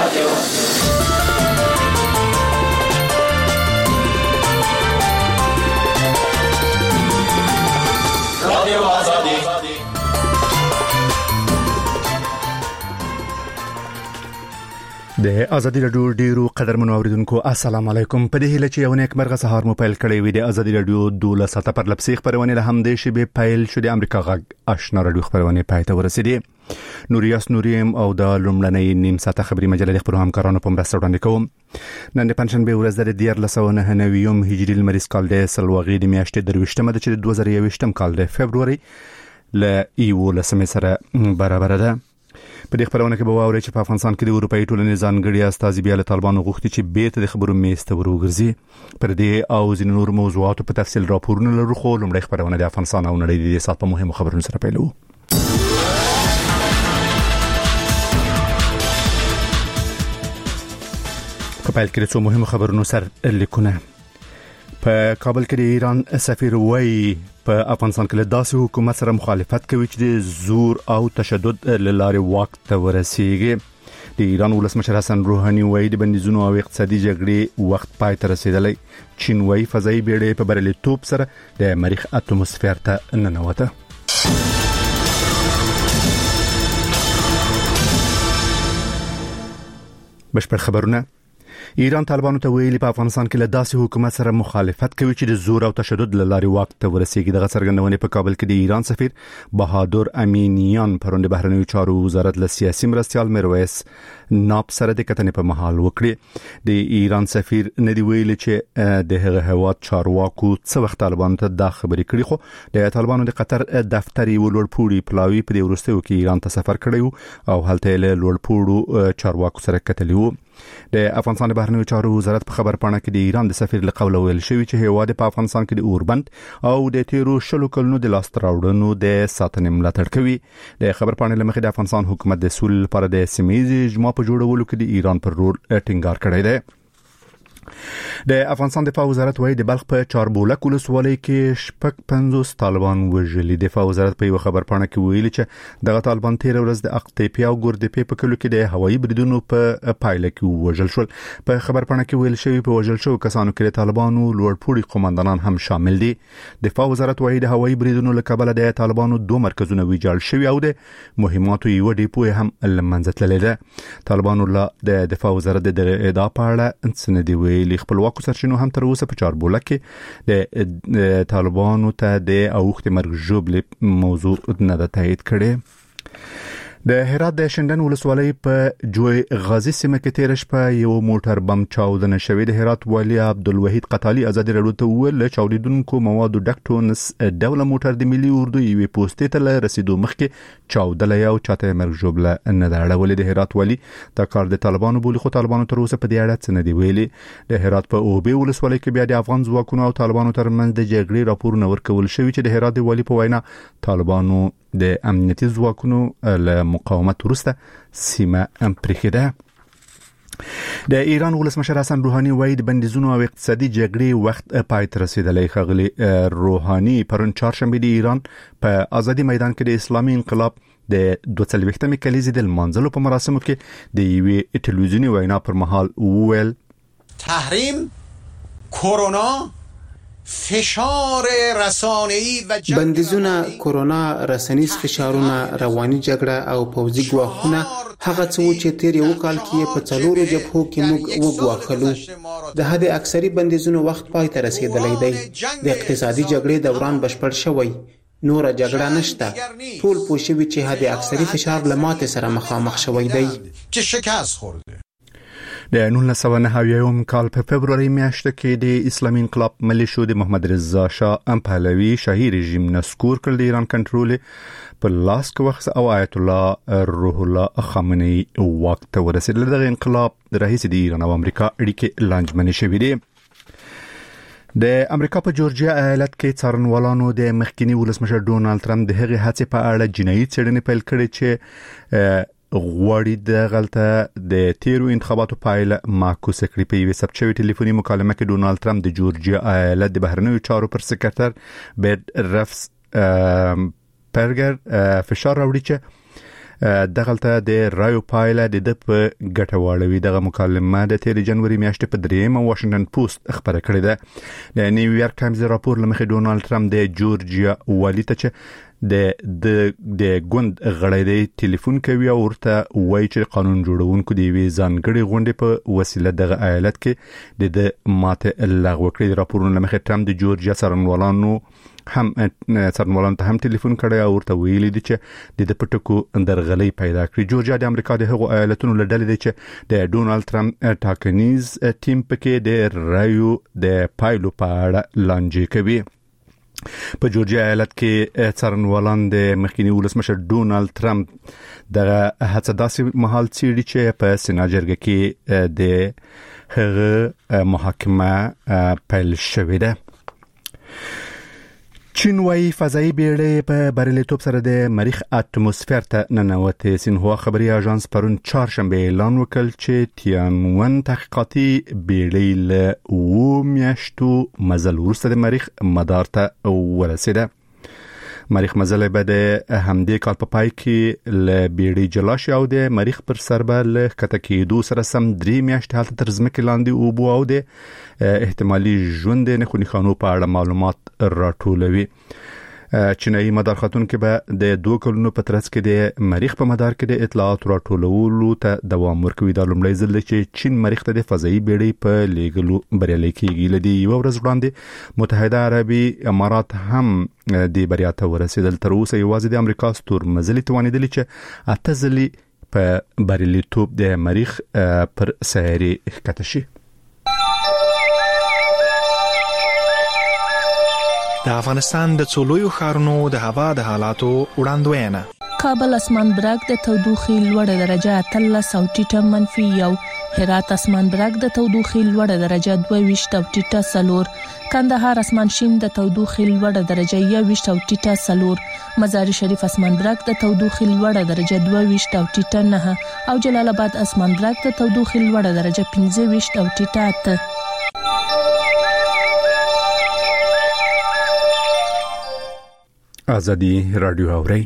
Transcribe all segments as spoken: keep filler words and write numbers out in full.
رادیو رادیو آزادی. د ازادي رادیو ډیرو قدرمنو اوریدونکو السلام علیکم. په دې هیله چې یو نیک مرغه سهار مو پیل کړی وي. د ازادي رادیو دوله ساته پر لپسې خبرونه له هم د شبي پیل شو. د امریکا غږ آشنا رادیو خبرونه پاتې ورسېدي. نوریاس نوریم او د لومړنۍ نیم ساعته خبري مجله د خبرو همکارانو په مرسته وړاندې کوم. نن د پنځشنبه ورځ د دیار لسو نه نویم هجری المریز کال د سلوغې د میاشتې درويشتمه د چې د دوه زره یوویشتم کال د فبرवरी ل ایو لسمه سره برابر ده. په دې خبرونه کې به واوري چې په افغانستان کې د اروپאי ټولنې ځانګړي استازي بیا له طالبانو غوښتي چې بیرته د خبرو میسته وروګرځي. پر دې او ځینو نور موضوعاتو په تفصیل راپورونه لرو، خو لومړی خبرونه د افغانستان او نړۍ د سات په مهمو خبرونو سره پیلو. په پیل کې څو مهمو خبرونو سره لیکونه. په کابل کې د ایران سفیر وایي په افغانستان کې له داسې حکومت سره مخالفت کوي چې د زور او تشدد له لارې واک ته ورسیږي. د ایران ولسمشر حسن روحاني وایي د بندیزونو او اقتصادي جګړې وخت پای ته رسیدلی. چین وایي فضایي بیړۍ په بریالیتوب سره د مریخ اتموسفیر ته ننوته. بشپړ خبرونه. ایران طالبانو ته ویلي په افغانستان کې له داسې حکومت سره مخالفت کوي چې د زور او تشدد له لارې واک ته ورسیږي. دغه څرګندونې په کابل کې د ایران سفیر بهادر امینیان پروند بهرنیو چارو وزارت له سیاسي مرستيال میرویس ناب سره د کتنې په محل وکړي. د ایران سفیر ندی ویلي چې د هغه هواد چارواکو څو وخت طالبانو ته دا خبرې کړې، خو د طالبانو د قطر دفتر یو لوړپوړي پلاوی په دې ورستیو کې ایران ته سفر کړی او هلته له لوړپوړو چارواکو سره کتلی وو. د افغانستان بهرنیو چارو وزارت په خبر پاڼه کې د ایران د سفیر له قوله ویل شوی چې هیواد په افغانستان کې د اوربند او د تیرو شلو کلونو د لاس تراوړنو د ساتنې ملاتړ کوي. د خبر پاڼې لمخې د افغانستان حکومت د سولې لپاره د سیمه‌یزې اجماع په جوړولو کې د ایران پر رول ټینګار کړی دی. د افغانستان دفاع وزارت وایي د بلخ په چاربولک ولسوالۍ کې شپږ پنځوس طالبان وژلي. دفاع وزارت په یو خبر پاڼه کې ویلي چې دغه طالبان تیر ورځ د اقتیپی او ګردپی په کلو کې د هوایي بریدونو په پایله کې وژل شول. په خبر پاڼه کې ویل شوی په وژل شو کسانو کې طالبانو لوړپوړي قوماندانان هم شامل دي. دفاع وزارت وایي د هوایي بریدونو له کبله د طالبانو دوه مرکزونه ویجاړ شوي او د مهماتو یو ډیپو هم لمنځه تللی ده. طالبانو له د دفاع وزارت د ادعا په اړه څه ویلي. خپلواکو سرچینو هم تر اوسه په چاربولک کې د طالبانو ته د اوخت مرګ ژوبل موضوع نه ده تایید کړي. د هرات د شندن ولسوالۍ په جوی غازی سیمه کې تیر شپه یو موټر بم چاودنه شوی. د هرات والی عبدالوحید قتالی ازادي رادیو ته ویل چاودیدونکو موادو ډکټونس ډول موټر د ملي اردو یوې پوسټې ته له رسیدو مخکې چاودله یو چاته مرګ ژوبل نه ده اړولې. د هرات والی دا کار د طالبانو بولی، خو طالبانو تر اوسه په دې اړه څه نه دی ویلي. د هرات په اوبې ولسوالۍ کې بیا د افغان ځواکونو او طالبانو ترمنځ د جګړې راپورونه ورکول شوی چې د هرات والی په وینا طالبانو د امنیتي ځواکونو له مقاومت وروسته سیمه پرېښوده. د ایران ولسمشر حسن روحاني وایي د بندیزونو او اقتصادي جګړې وخت پای ته رسیدلی. ښاغلي روحاني پرون چهارشنبه د ایران په آزادي میدان کې د اسلامي انقلاب د دوه څلوېښتمې کلیزې د لمانځلو په مراسمو کې د یوې ټلویزیوني وینا پر مهال وویل تحریم، کرونا، فشار رسانه‌ای و جنگ، بندیزونه، کرونا، رسنیز فشارونه، رواني جګړه او پوځي ګواښونه هغه څه چې تیر یو کال کې په څلورو جبهو کې موږ وګواښلو. د حد اکثري بندیزونو وخت پای ته رسیدلی دی. د اقتصادي جګړې دوران بشپړ شوی، نور جګړه نشته. ټول پوه شوي چې حد اکثري فشار له ماتې سره مخامخ شوی دی. چې شکست خورده. د نولس سوه نهه اویایم کال په فبرवरी میاشت کې د اسلامي انقلاب ملیشو د محمد رضا شاه پهلوي شاهي رژیم نسکور کړ. د ایران کنټرول په لاس کې وخت او آیت الله روح الله خامنه‌ای واک ته ورسېدل. دغه انقلاب رئیس د ایران او امریکا اړیکې لانجمنې شوې دي. د امریکا په جورجیا ایالت کې څارنوالانو د مخکینی ولسمشر ډونالد ترامپ د هغې هڅې په اړه جنایي څېړنې پیل کړې چې غواړي د غلطه د تیرو انتخاباتو پایله معکوسه کړي. په یوه ثبت شوی ټلیفوني مکالمه کې ډونالد ترامپ د جورجیا ایالت د بهرنیو چارو پر سکرټر بیډ رفس پرګر فشار راوړي چې دغلته د رایو پایله د په ګټواړوي. دغه مکالمه د تیر جنوري میاشتې په دریم واشنگټن پوسټ خبره کړې ده. د نیویارک ټایمز راپور لمخې ډونالد ټرمپ د جورجیا والی ته چې د د د ګوند غړی دی ټلیفون کوي او ورته وایي چې قانون جوړونکو دی وی ځانګړي غونډې په وسیله دغه ایالت کې د ماته لغوه کړې. راپورونه لمخې ټرمپ د جورجیا څارنوالانو هم څارنوالانو ته هم ټلیفون کړی او ورته ویلي دي چې د پټکو درغلي پیدا کړې. جورجیا د امریکا د هغو ایالتونو له ډلې دی چې د ډونالد ټرمپ ټاکنیز ټیم پکې د رایو د پایلو په اړه لانجې کوي. په جورجیا ایالت کې څارنوالان د مخکینی ولسمشر ډونالد ټرمپ دغه هڅه داسې مهال چیرې چې په سنا جرګه کې د هغه محاکمه پیل شوې ده. چین وايي فضایي بیړۍ په بریالیتوب سره د مریخ اتموسفیر ته ننوتې. سینهوا خبري اژانس پرون چهارشنبه اعلان وکړ چې تیانون تحقیقاتي بیړۍ له و میاشتو مزل وروسته د مریخ مدار ته ورسېده. مریخ مزل به د همدې کال په پای کې له بیړۍ جلا شي او د مریخ پر سر به له ښکته کېدو سره سم درې میاشتې هلته تر ځمکې لاندې اوبو او د احتمالي ژوند د نښو نښانو په اړه معلومات راټولوي. چینایي مدار خاتونکو به د دوه کلونو په ترڅ کې د مریخ په مدار کې د اطلاعات راټولولو ته دوام ورکوي. دا لومړی ځل چې چین مریخ ته د فضایي بیړۍ په لیږلو بریالي کېږي. لدی یو ورځ وړاندې متحده عربي امارات هم د بریا ته ورسېدل. تر اوسه یوازې د امریکا ستور مزلي توانیدلی چې اته ځلې په بریالیتوب د مریخ پر سیارې ښکته شي. د افغانستان د څولویو ښارونو د هوا د حالاتو وړاندوینه. کابل اسمان برګ د تودوخې لوړه درجه اتلس او ټیټه منفي یو. هرات اسمان برګ د تودوخې لوړه درجه دوه ویشت او ټیټه څلور. کندهار اسمان شین د تودوخې لوړه درجه یو ویشت او ټیټه څلور. مزار شریف اسمان برګ د تودوخې لوړه درجه دوه ویشت او ټیټه نه او جلال آباد اسمان برګ د تودوخې لوړه درجه پنځه ویشت او ټیټه اته. ازادي رادیو اوري.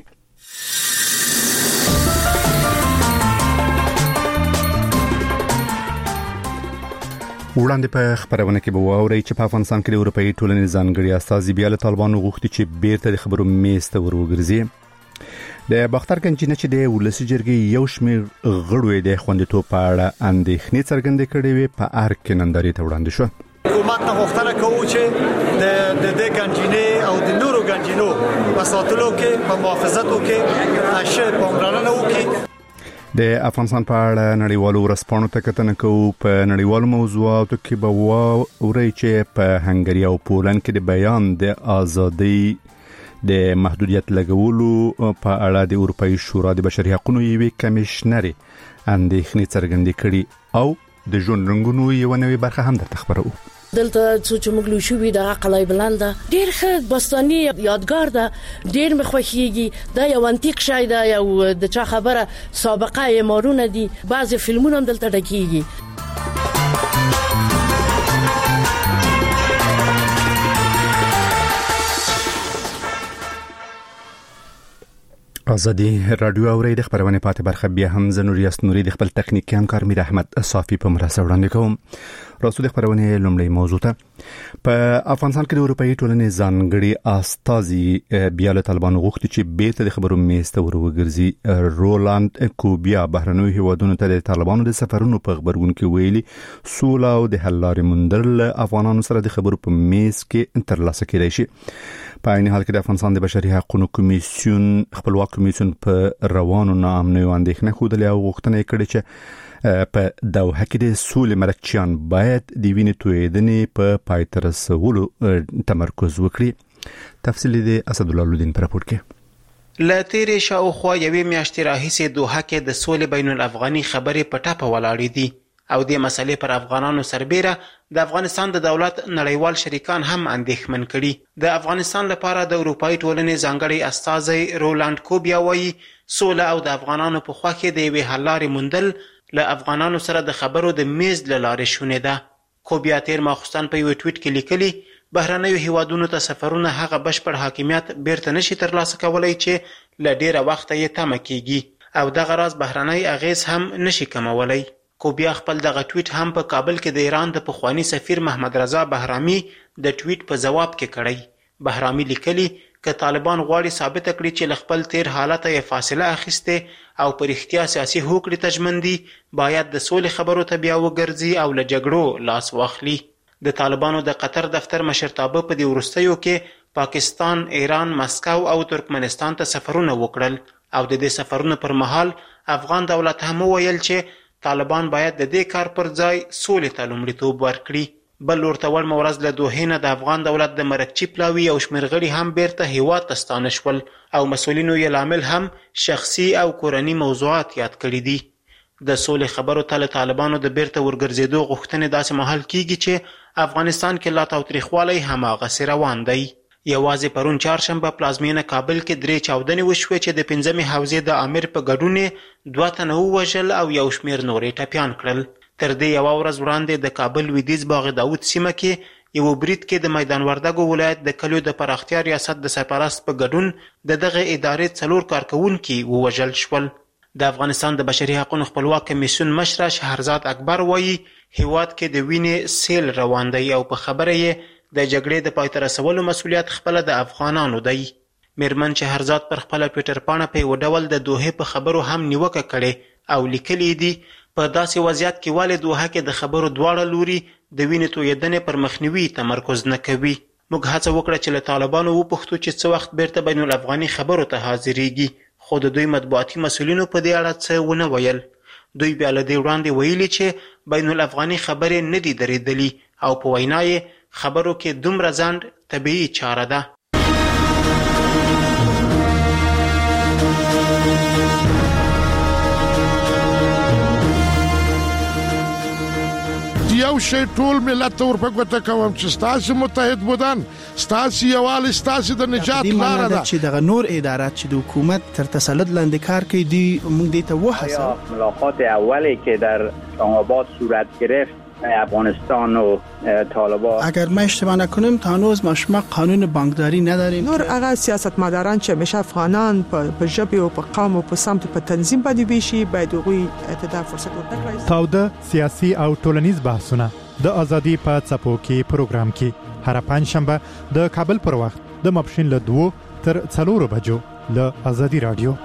وړاندې په خبرونه کې به واوري چې په افغانستان کې د اروپאי ټولنې ځانګړي استازي بیا له طالبانو غوښتي چې بیرته د خبرو میز ته وروګرځي. د باختر کنجینه چې د ولسی جرګې یو شمېر غړو د خوندیتوب په اړه اندېښنې څرګندې کړې وي په ارګ کې نندارې ته وړاندې شو. حکومت نه غوښتنه کوي چې د د د کنجینه او د نورو کنجینو په ساتلو کې په محافظتو کې اشه پاملرنه وکړي. د افغانستان په اړه نړیوالو ورځپاڼو ته کتنه کوو. په نړیوالو موضوعاتو کې به واوري چې په هنګري او پولند کې د بیان د ازادۍ د محدودیت لګولو په اړه د اروپאי شورا د بشري حقوقو یوې کمشنري اندېښنې څرګندې کړي او د ژوند رنګونو یو نوې برخه هم درته خبرو. دلته څو چې موږ لوشوي د قلعه بلند ډیر ښه باستاني یادګار ده. ډیر مخوخیږي دا یو انتیک شای ده یو د چا خبره سابقه یې مارونه دي. بعضی فلمونه هم دلته ډکیږي. ازادي رادیو اوري. د خبرونه پاتې برخه بیا هم زنوریاس نوري د خپل تخنیکی همکار میر احمد صافي په مرسته وړاندې کوم. راستو د خبرونه لومړی موضوع ته. په افغانستان کې د اروپאי ټولنې ځانګړي استازي بیا له طالبانو غوښتي چې بیرته د خبرو میز ته وروګرځي. رولاند کوبیا بهرنوي هیوادونو ته د طالبانو د سفرونو په خبرګون کې ویلي سوله او د حل لارې موندل افغانانو سره د خبرو په میز کې ترلاسه کېدای شي. په عین حال کې د افغانستان د بشري حقوقو کمیسیون خپلواک کمیسیون په روانو ناامنۍ اندېښنه خوده او غوښتنه کړې چې په دوحه کې د سولې مرکچیان باید د وینې تویدنې په پای ته رسولو تمرکز وکړي. تفصیل د اسد الله الدین پر راپور کې. له تیرې شاوخوا یوې میاشتې راهیسې دوحه کې د سولې بین الافغاني خبرې په ټاپه ولاړې دي او د مسلې پر افغانانو سربېره د افغانستان د دولت نړیوال شریکان هم اندېښمن کړي. د افغانستان لپاره د اروپאי ټولنې ځانګړي استازی رولاند کوبیا وایي سوله او د افغانانو په خوا کې د یوې حل لارې موندل له افغانانو سره د خبرو د میز له لارې شونې ده. کوبیا تیر ماخوستن په یو ټویټ کې لیکلي بهرنیو هیوادونو ته سفرونه هغه بشپړ حاکمیت بیرته نشي ترلاسه کولای چې له ډیره وخته یې تمه کیږي. او دغه راز بهرنۍ اغیز هم نشي کمولی. کو بیا خپل دغه ټویټ هم په کابل کې د ایران د پخوانی سفیر محمد رضا بهرامي د ټویټ په جواب کې کړی. بهرامي لیکلی که طالبان غواړي ثابت کړي چې له خپل تیر حالت یې فاصله اخیسته او پر اختیار سیاسي هوکړې ته ژمن دي، باید د سولې خبرو ته بیا وګرځي او له جګړو لاس واخلي. د طالبانو د قطر دفتر مشرتابه په دې وروستیو کې پاکستان، ایران، مسکو او ترکمنستان ته سفرونه وکړل او د دې سفرونو پر مهال افغان دولت هم ویل چې طالبان باید د دې کار پر ځای سولې ته لومړیتوب ورکړي. بل ورته وړمه ورځ له دوحې نه د افغان دولت د مرکچي پلاوي او شمېر غړي هم بیرته هیواد ته ستانه شول او مسؤلینو یې لامل هم شخصي او کورني موضوعات یاد کړي دي. د سولې خبرو ته له طالبانو د بیرته ورګرځېدو غوښتنې داسې مهال کیږي چې افغانستان کې لا تاوتریخوالی هماغسې روان دی. یوازې پرون چهارشنبه پلازمینه کابل کې درې چاودنې وشوې چې د پنځمې حوزې د امیر په ګډون دوه تنه ووژل او یو شمېر نور یې ټپیان کړل. تر دې یوه ورځ وړاندې د کابل لویدیځ باغ داود سیمه کې یو برید کې د میدان وردګو ولایت د کلیو د پراختیا ریاست د سرپرست په ګډون د دغه ادارې څلور کارکوونکي ووژل شول. د افغانستان د بشري حقوقو خپلواک کمیسیون مشر شهرزاد اکبر وایي هیواد کې د وینې سیل روان دی او په خبره یې د جګړې د پای ته رسولو مسؤلیت خپله د افغانانو دی. میرمن شهرزاد پر خپله ټویټر پاڼه په یو ډول د دوحې په خبرو هم نیوکه کړې او لیکلي دي په داسې وضعیت کې ولې دوحه کې د خبرو دواړه لوري د وینې تویېدنې پر مخنیوي تمرکز نه کوي. موږ هڅه وکړه چې له طالبانو وپوښتو چې څه وخت بیرته بین الافغاني خبرو ته حاضرېږي، خو د دوی مطبوعاتي مسؤلینو په دې اړه څه ونه ویل. دوی بیا له دې وړاندې ویلي چې بین الافغاني خبرې نه دي درېدلي او په وینا یې خبرو کې دومره ځنډ طبیعي چاره ده. یو شی ټول ملت ته ورپګوته کوم چې ستاسو متحد بودن، ستاسو یووالی، ستاسو د نجات لاره ده. چې دغه نور ادارات چې د حکومت تر تسلط لاندې کار کوي دی موږ دې ته وهڅوو. ملاقات اولی که در اسلام آباد صورت گرفت افغانستان و طالبان، اگر ما اشتباه نکنیم تا هنوز ما قانون بانکداری نداریم. نور هغه سیاستمداران چې همیشه افغانان په ژبه او په قوم او په سمت په تنظیم باندې ویشي باید هغوی ته فرصت ورکړي. تاوده سیاسي او ټولنیز بحثونه د ازادي په څپو کې پروګرام کې هر پنځشنبه د کابل پر وخت د ماپښین له دوه تر څلورو بجو له ازادي رادیو.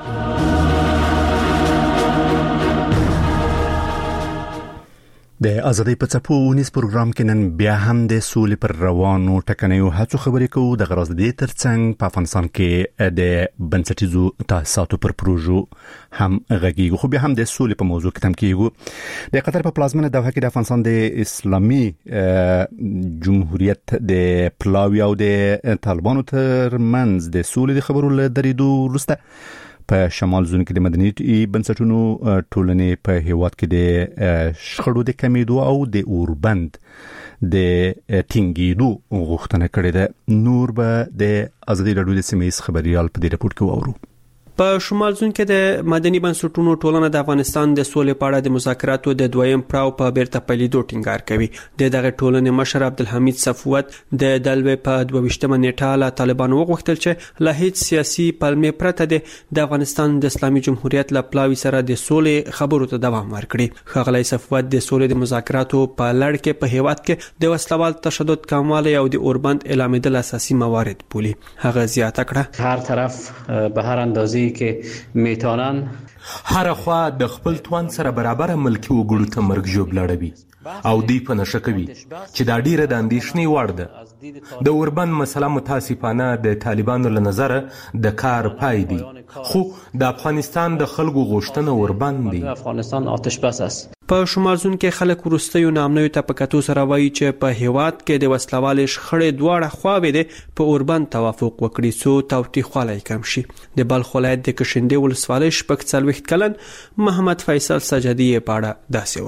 د ازادي په څپو ونیس پروګرام کې نن بیا هم د سولې پر روانو ټکنیو هڅو خبرې کوو. د غرض دې ترڅنګ په افغانستان کې د بنسټیزو تاسیساتو پر پروژو هم غږیږو، خو بیا هم د سولې په موضوع کې تم کېږو. د قطر په پلازمینه دوحه کې د افغانستان د اسلامي جمهوریت د پلاوی او د طالبانو ترمنځ د سولې د خبرو له درېدو وروسته په شمال زون کې د مدني بنسټونو ټولنې په هیواد کې د شخړو د کمیدو او د اوربند د ټینګېدو غوښتنه کړې ده. نور به د ازادي راډیو د سیمې خبريال په دې رپورت کې وورو. په شمال زون کې د مدني بنسټونو ټولنه د افغانستان د سولې په اړه د مذاکراتو د دویم پړاو په بیرته پیلېدو ټینګار کوي. د دغه ټولنې مشر عبدالحمید صفوت د دلوي په دوه ویشتمه نیټه له طالبانو وغوښتل چې له هیڅ سیاسي پلمې پرته د افغانستان د اسلامي جمهوریت له پلاوي سره د سولې خبرو ته دوام ورکړي. ښاغلی صفوت د سولې د مذاکراتو په لړ کې په هیواد کې د وسلوال تشدد کموالی او د اوربند اعلامېدل اساسي موارد بولي. هغه زیاته کړه هر طرف به هر اندازې کې میتونن هر خوا د خپل توان سره برابر ملکی وګړو ته مرګ ژوب لړوي او دی په نشه کوي چې دا ډیره د اندېښنې وړ ده. د اوربند مسله متاسفانه د طالبانو له نظره د کار پای دی، خو د افغانستان د خلکو غوښتنه اوربند دی. افغانستان آتش بس است. په شمال زون کې خلک وروستیو نامنوي ته په کتو سره وایي چې په هیواد کې د وسلوال شخړې دواړه خواوې د په اوربند توافق وکړي څو تاوتریخوالی کم شي. د بلخ ولایت د کشندې ولسوالۍ شپږ څلوېښت کلن محمد فیصل سجدي په اړه داسې وایي.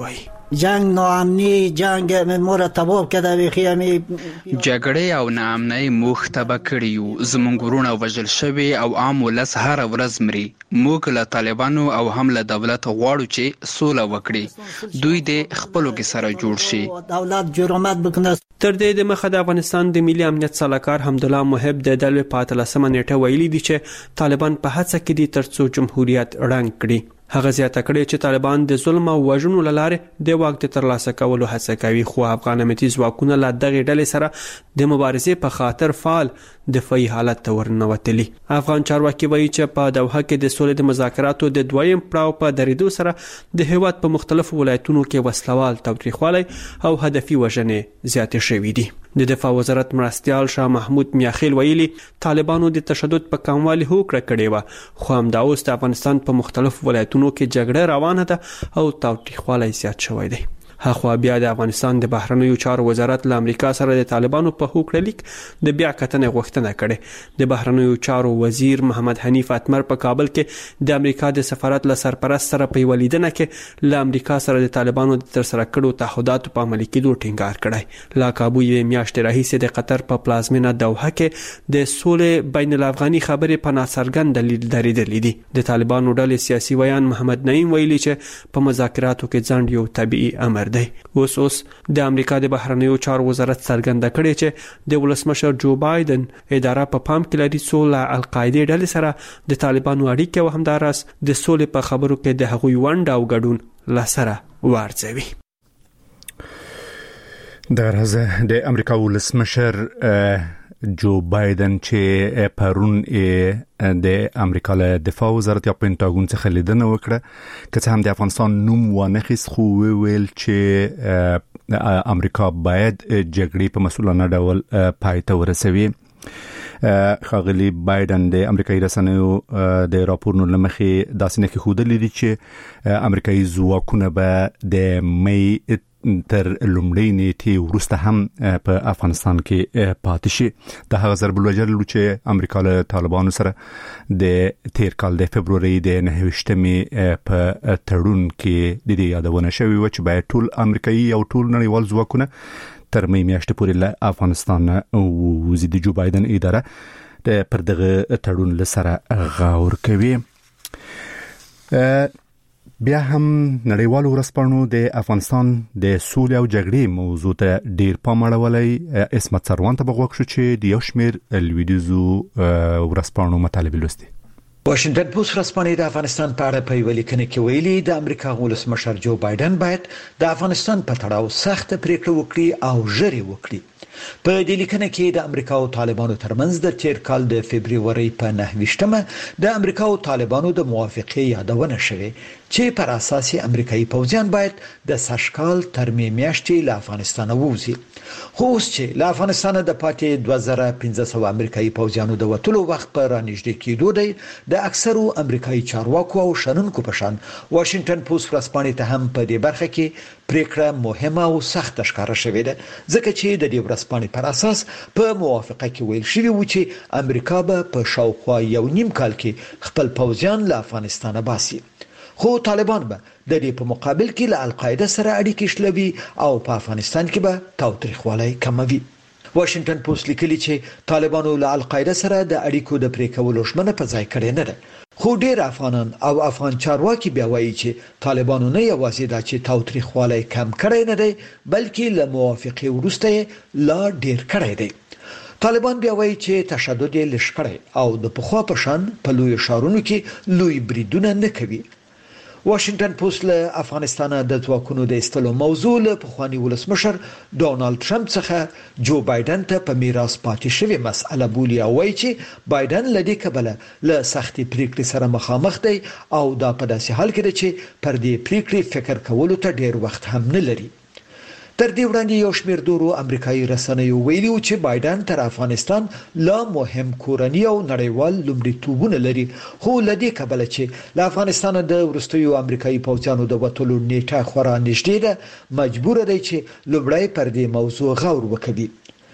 جنگ ناامنی جنگ مرتباب کده ویخی همی جګړې او ناامنۍ موږ تبه کړي یو زموږ ورونه وژل شوي او عام ولس هره ورځ مري موږ له طالبانو او هم له دولت غواړو چې سوله وکړي دوی د خپلو کې سره جوړ شي دولت جرمت بکنه. تر دې د مخه د افغانستان د ملي امنیت سلاکار حمدالله محب د دلوي په اتلسمه نیټه ویلي دي چې طالبان په هڅه کې دي ترڅو جمهوریت ړنګ کړي. هغه زیاته کړې چې طالبان د ظلم او وژنو لاره د واک د ترلاسه کولو هڅه کوي خو افغان امنیتي ځواکونه له دغه ډلې سره د مبارزې په خاطر فعال دفاعي حالت ته ورنوتلي. افغان چارواکي وایي چې په دوحه کې د سولې د مذاکراتو د دویم پړاو په درېدو سره د هیواد په مختلفو ولایتونو کې وسلوال تاوتریخوالی او هدفي وژنې زیاتې شوې دي. د دفاع وزارت مرستیال شاه محمود میاخیل ویلي طالبانو د تشدد په کموالي هوکړه کړې و خو همدا اوس د افغانستان په مختلفو ولایتونو کې جګړه روانه ده او تاوتریخوالی زیات شوی دی. هغه بیا د افغانستان د بهرنیو چارو وزارت له امریکا سره د طالبانو په هوکړه لیک د بیا کتنې غوښتنه کړې. د بهرنیو چارو وزیر محمد حنیف اتمر په کابل کې د امریکا د سفارت له سرپرست سره په ولیدنه کې له امریکا سره د طالبانو د تر سره کړو تعهداتو په عملي کېدو ټینګار کړی. لا کابو یې میاشتې راهیسې د قطر په پلازمینه دوحه کې د سولې بین الافغاني خبرې په ناڅرګند دلیل درېدلې دي. د طالبانو ډلې سیاسي ویان محمد نعیم ویلي چې په مذاکراتو کې ځنډ یو طبيعي امر دی. اوس اوس د امریکا د بهرنیو چارو وزارت څرګنده کړې چې د ولسمشر جو بایدن اداره په پام کې لري چې له القاعده ډلې سره د طالبانو اړیکې او همداراس د سولې په خبرو کې د هغوی ونډه او ګډون لاسره ورځوي. د راځه د امریکا ولسمشر جو بایدن چې پرون د امریکا له دفاع وزارت یا پینټاګون څخه لیدنه وکړه که څه هم د افغانستان نوم وانخیس خو ویل چې امریکا باید جګړې په مسؤلانه ډول پای ته ورسوي. خاغلی بایدن د امریکایي رسنیو د راپورونو لمخې داسې نه ښودلې دي چې امریکایي ځواکونه به د مې تر لومړۍ نیټې وروسته هم په افغانستان کې پاتې شي. د هغه ضرب الوجل چې امریکا له طالبانو سره د تیر کال د فبروري د نهویشتمې په تړون کې د دې یادونه شوې و چې باید ټول امریکایي او ټول نړیوال ځواکونه تر مې میاشتې پورې له افغانستان وزید. جو بایدن اداره د پر دغه تړون لسره غور کوي. بیا هم نړیوال ورسپانو د افغانستان د سولې او جګړې موضوع ته ډیر پام اړولی. اسمت سروان ته بغوښ شو چې د یو شمېر لویدیزو ورسپانو مطالب لوستي. واشنگټن پوسټ ورځپاڼې د افغانستان په اړه په یوه لیکنه کې ویلي د امریکا ولسمشر جو بایدن باید د افغانستان په تړاو سخت پریکړه وکړي او ژر یې وکړي. په دې لیکنه کې د امریکا او طالبانو ترمنځ د تیر کال د فبرवरी په نهویشتمه د امریکا او طالبانو د موافقې یادونه شوه چې پر اساس امریکایي پوځیان باید د سشکال تر میاشتې له افغانستان ووځي. خو اوس چې له افغانستان د پاتې دوه زره پنځه سوه امریکایي پوځیانو د وټلو وخت پر رانږدې کېدو دی د اکثرو امریکایي چارواکو او شنونکو په شان واشنگټن پوسټ ورځپاڼې ته هم په دې برخه کې پریکړه مهمه او سخت ښکاره شوې ده ځکه چې د دې ورځپاڼې پر اساس په موافقه کې ویل شوی و چې امریکا به په شاوخوا یو نیم کال کې خپل پوځیان له افغانستان باسي. خو طالبان به د دې په مقابل کې له القاعده سره اړیکې شلوي او په افغانستان کې به تاوتریخوالی کموي. واشنگټن پوسټ لیکلي چې طالبانو له القاعده سره د اړیکو د پرې کولو ژمنه په ځای کړې نه ده. خو ډېر افغانان او افغان چارواکي بیا وایي چې طالبانو نه یوازې دا چې تاوتریخوالی کم کړی نه دی بلکې له موافقې وروسته لا ډېر کړی دی. طالبان بیا وایي چې تشدد یې لږ کړی او د پخوا په شان په لوی ښارونو کې لوی بریدونه نه کوي. واشنگټن پوسټ له افغانستان د ځواکونو د ایستلو موضوع له پخوانی ولسمشر ډونالد ټرمپ څخه جو بایدن ته په میراث پاتې شوی مسأله بولي او وایي چې بایدن له دې کبله له سختي پریکړې سره مخامخ دی او دا په داسې حال کې دی چې پر دې پریکړې فکر کولو ته ډیر وخت هم نه لري. تر دې وړاندې یو شمېر دورو امریکایي رسنیو ویلي و چې بایدن تر افغانستان لا مهم کورنی او نړیوال لومړیتوبونه لري خو له دې کبله چې له افغانستان د وروستیو امریکایي پوځیانو د وټلو نیټه خورا نږدې ده مجبور دی چې لومړی پر دې موضوع غور وکړي.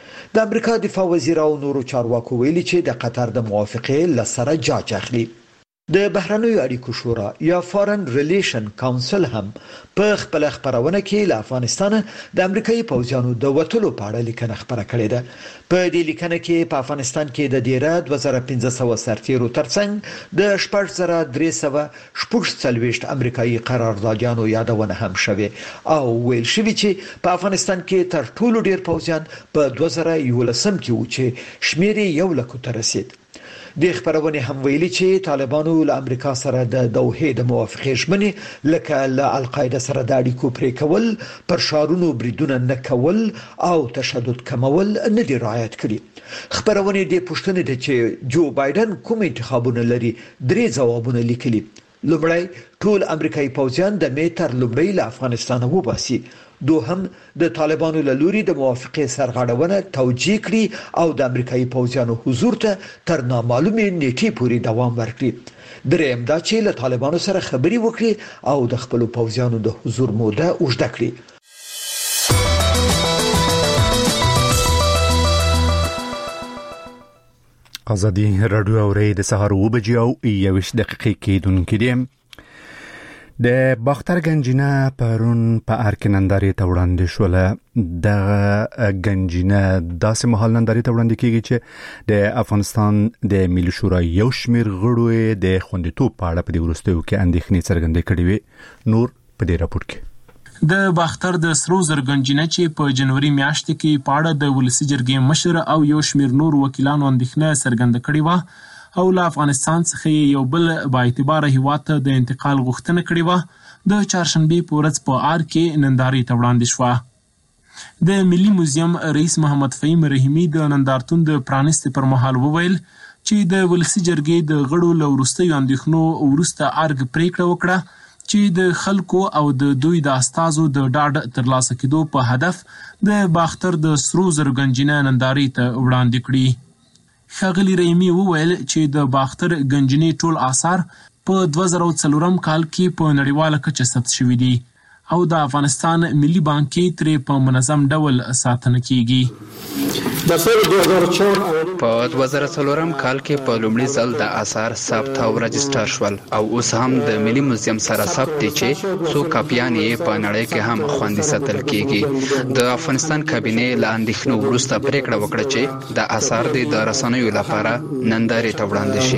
د امریکا دفاع وزیر او نورو چارواکو ویلي چې د قطر د موافقې لسره جاج اخلي. د بهرنیو اړیکو شورا یا فارن ریلیشن کونسل هم په خپل خبرونه کې له افغانستان د امریکایي پوځیانو د وټلو په اړه لیکنه خبره کړې ده. په دې لیکنه کې په افغانستان کې د ډیره دوه زره پنځه سوه سرتیرو ترڅنګ د شپږ زره درې سوه شپږ څلوېښت امریکایي قراردادیانو یادونه هم شوه او ویل شوی چې په افغانستان کې تر ټولو ډیر پوځیان په دوه زره یولسم کې و چې شمیر یو لک ته رسید. د خبرونه هم ویلي چې طالبانو له امریکا سره د دوحې د موافقې ژمنې لکه له القاعده سره د اړیکو پرې کول، پر شارونو بریدونه نه کول او تشدد کمول نه دی رعایت کړي. خبرونه د پښتنې د چې جو بایدن کوم انتخابونه لري درې ځوابونه لیکلي. لومړی، ټول امریکایي پوځیان د میتر لومړی له افغانستان وباسي. دوهم، د طالبانو له لوري د موافقې سرغړونه توجیه کړي او د امریکایي پوځیانو حضور ته تر نامعلومې نیټې پورې دوام ورکړي. دریم دا چې له طالبانو سره خبري وکړي او د خپل پوځیانو د حضور موده اوږده کړي. ازادي رادیو اوري د سهار و بجې او یوش دقیقې کېدونکې دي. د باختر گنجینه پرون په ارکننداري ته وړاندې شوله. د گنجینه داسې مهال ننداري ته وړاندې کیږي چې د افغانستان د ملي شورا یو شمیر غړو د خوندیتوب په اړه په دې وروستیو کې اندېښنې څرګندې کړې وي. نور په دې راپور کې د باختر د سرو زر گنجینه چې په جنوري میاشت کې په اړه د ولسی جرګې مشر او یو شمیر نور وکیلانو اندېښنه څرګنده کړې و او له افغانستان څخه یو بل با اعتبار هیواد ته د انتقال غوښتنه کړې و. د چهارشنبه په ورځ په آر کې ننداري ته وړاندې شوه. د ملي موزیم رئیس محمد فهیم رحیمی د نندارتون د پرانیست پر مهال وویل چې د ولسی جرګې د غړو له وروستیو اندېښنو وروسته ارګ پریکړه وکړه چې د خلکو او د دوی د استازو د ډاډ ترلاسه کېدو په هدف د باختر د سرو زر گنجینه ننداري ته وړاندې کړي. ښاغلي رحیمی وویل چې د باختر گنجینې ټول آثار په دوه زره څلورم کال کې په نړیواله کچه ثبت شوي دي او د افغانستان ملي بانک کې ترې په منظم ډول ساتنه کیږي. په دوه زره څلورم کال کې په لومړي ځل د آثار ثبت او رجستر شول او اوس هم د ملي موزیم سره ثبت دي چې څو کاپیان یې په نړۍ کې هم خوندي ساتل کیږي. د افغانستان کابینې له اندېښنو وروسته پریکړه وکړه چې د آثار د رسنیو لپاره ننداري ته وړاندې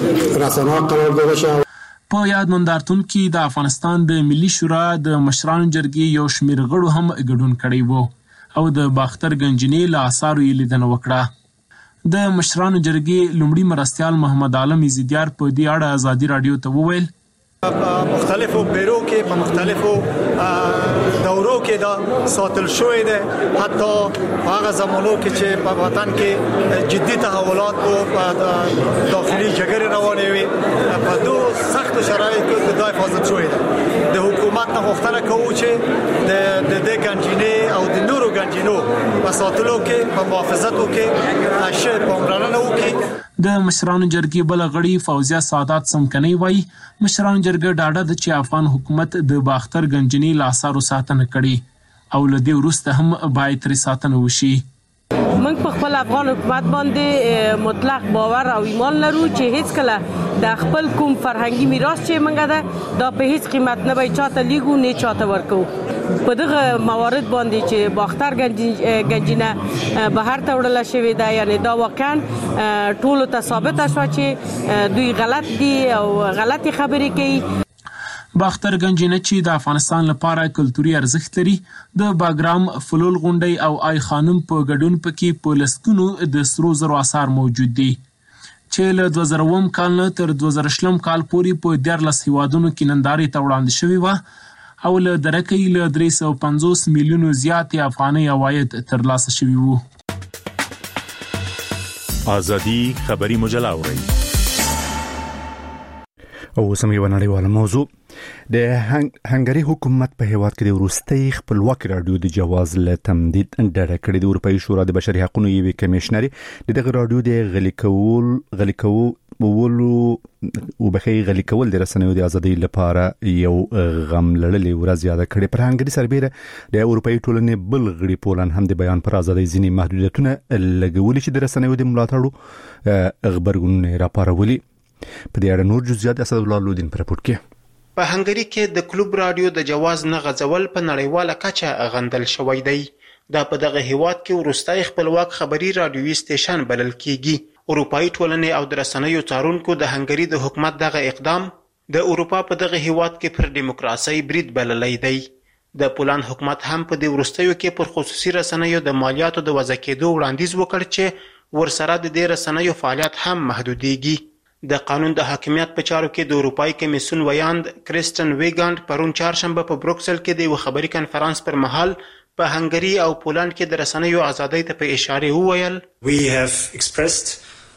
شي. په یاد نندارتون کې د افغانستان د ملي شورا د مشرانو جرګې یو شمیر غړو هم ګډون کړی وو او د باختر گنجینې له آثارو یې لیدنه وکړه. د مشرانو جرګې لومړي مرستیال محمد عالم یزیدیار په دې اړه ازادي رادیو ته وویل مختلفو بیرو کې په مختلفو دورو کې دا ساتل شوې ده. حتی هغه زمانو کې چې په وطن کې جدي تحولات او داخلي جګړې روانې وي په دوه سخت شرایطو کې دا حفاظت شوې ده. د حکومت نه غوښتنه کوو چې د د گنجینې او د نورو گنجینو په ساتلو کې په محافظتو کې اشر پاملرنه وکړي. د مشرانو جرګې بل غړي فوزیه سعادت سمکنی وایي مشرانو جرګه ډاډه ده چې افغان حکومت د باختر گنجینې له آثارو ساتنه کړي او له دې وروسته هم باید ترې ساتنه وشي. موږ په خپل افغان حکومت باندې مطلق باور او ایمان لرو چې هیڅ کله د خپل کوم فرهنګي میراث چې موږ ده دا په هیڅ قیمت نه به چاته لیګو نه چاته ورکو. په دغه موارد باندې چې باختر گنجینه بهر ته وړل شوې ده یعنی دا واقعا ټول ته ثابت شو چې دوی غلط دي او غلطي خبرې کوي. باختر گنجینه چې د افغانستان لپاره کلتوري ارزښت لري د باګرام فلول غونډۍ او آی خانم په ګډون پکې په لسګونو د سرو زرو آثار موجود دي چې له دوه زره اووم کال نه تر دوه زره شلم کال پورې په دیارلس هیوادونو کې ننداري ته وړاندې شوې وه او له درکې له درې سوه پنځوس میلیونو زیاتې افغانۍ عواید ترلاسه شوي وو. ازادي خبري مجله اورئ او سم یو نړیواله موضوع. د هنګری حکومت په هیواد کې د وروستي خپلواک رادیو د جواز له تمدید ډډه کړې. د اروپאי شورا د بشري حقوقو یوې کمیشنري د دغه رادیو د غلي کول غلي کولو او بخي غلي کول د رسنیو د ازادۍ لپاره یو غم لړلې ورځ یاد کړې. پر هنګری سربېره د اروپאי ټولنې بل غړي پولن هم د بیان پر ازادۍ ځینې محدودیتونه لګولې چې د رسنیو د ملاتړو خبرګون راپارولي. په دې اړه نور جزئیات اسد الله لودین پر راپور کې. په هنګری کې د کلوب رادیو د جواز نه غځول په نړیواله کچه غندل شوی دی. دا په دغه هیواد کې وروستي خپلواک خبري رادیوي سټیشن بلل کیږي. اروپאי ټولنې او د رسنیو څارونکو د هنګری د حکومت دغه اقدام د اروپا په دغه هیواد کې پر دیموکراسي برید بللی دی. د پولند حکومت هم په دې وروستیو کې پر خصوصي رسنیو د مالیاتو د وضع کېدو وړاندیز وکړ چې ورسره د دې رسنیو فعالیت هم محدودېږي. د قانون د حاکمیت په چارو کې د اروپאי کمیسیون ویاند کریستن ویګاند پرون چهارشنبه په بروکسل کې د یو خبري کنفرانس پر مهال په هنګری او پولند کې د رسنیو ازادۍ ته په اشاره وویل. We have expressed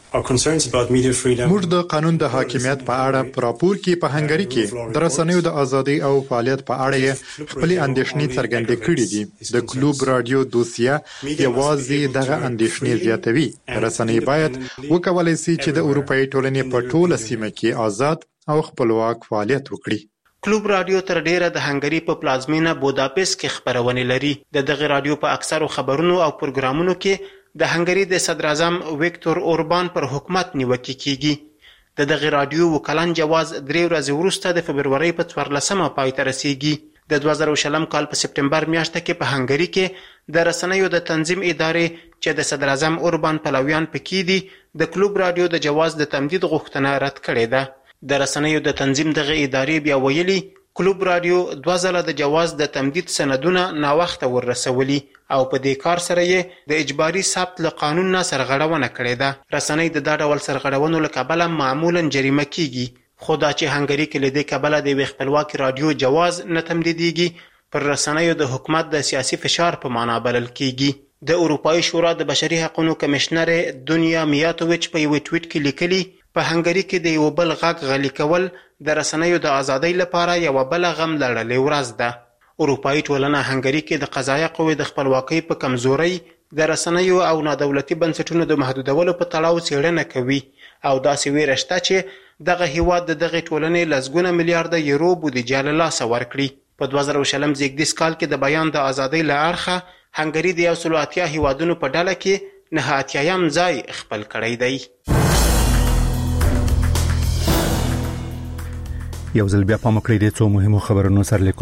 موږ د قانون د حاکمیت په اړه په راپور کې په هنګری کې د رسنیو د ازادۍ او فعالیت په اړه خپل اندېښنې څرګندې کړې دي. د کلوب رادیو دوسیه یوازې دغه اندېښنې زیاتوي. رسنۍ باید وکولای شي چې د اروپאי ټولنې په ټوله سیمه کې آزاد او خپلواک فعالیت وکړي. کلوب رادیو تر ډیره د هنګری په پلازمینه بوداپست کې خبرونه لري. د دغه رادیو په اکثرو خبرونو او پروګرامونو کې د هنګری د صدر اعظم ویکتور اوربان پر حکومت نیوکه کیږي. د دغه رادیو وکلان جواز درې ورځې وروسته د فبرورۍ په څوارلسمه پای ته رسیږي. د دوه زره شلم کال په سپټمبر میاشت کې په هنګری کې د رسنیو د تنظیم ادارې چې د صدر اعظم اوربان پلویان پکې دي د کلوب رادیو د جواز د تمدید غوښتنه رد کړې ده. د رسنیو د تنظیم دغه ادارې بیا ویلي کلوب رادیو دوه ځله د جواز د تمدید سندونه ناوخته ورسولي او په دې کار سره یې د اجباري ثبت له قانون نه سرغړونه کړې ده. رسنۍ د دا ډول سرغړونو له کبله معمولا جریمه کیږي. خو دا چې هنګری کې له دې کبله د یوې خپلواکې رادیو جواز نه تمدیدیږي پر رسنیو د حکومت د سیاسي فشار په معنا بلل کیږي. د اروپאי شورا د بشري حقوقو کمشنر دنیا میاتوویچ په یو ټویټ کې لیکلي په هنګری کې د یو بل غږ غلي کول د رسنیو د ازادۍ لپاره یو بل غم لړلې ورځ ده. اروپאי ټولنه هنګری کې د قضایه قوې د خپلواکۍ په کمزورۍ د رسنیو او نادولتي بنسټونو د محدودولو په تړاو څېړنه کوي او داسې ویره شته چې دغه هیواد د دغه ټولنې لسګونه میلیارډ یورو بودیجه له لاسه ورکړي. په دوه زره شلم زیږدیز کال کې د بیان د ازادۍ له اړخه هنګری د یو سلو اتیا هیوادونو په ډله کې نه اتیایم ځای خپل کړی دی. یو ځل بیا پام وکړئ د څو مهمو خبرونو سره لیکو